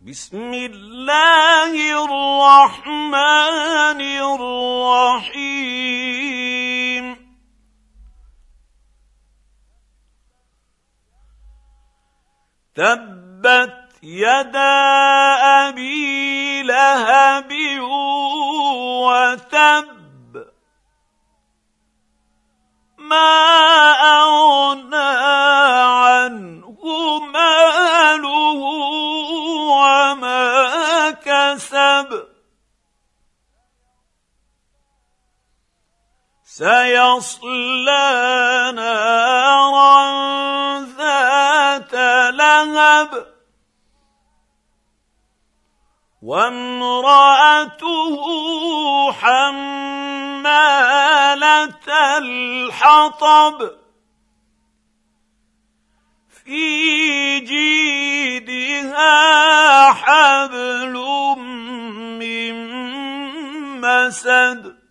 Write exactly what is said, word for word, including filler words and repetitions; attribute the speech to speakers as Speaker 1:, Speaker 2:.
Speaker 1: بسم الله الرحمن الرحيم تبت يدا أبي لهب وتب ما أغنى عنه ماله وما كسب سيصلى نارا ذات لهب وامرأته حمالة الحطب في جيدها حبل من مسد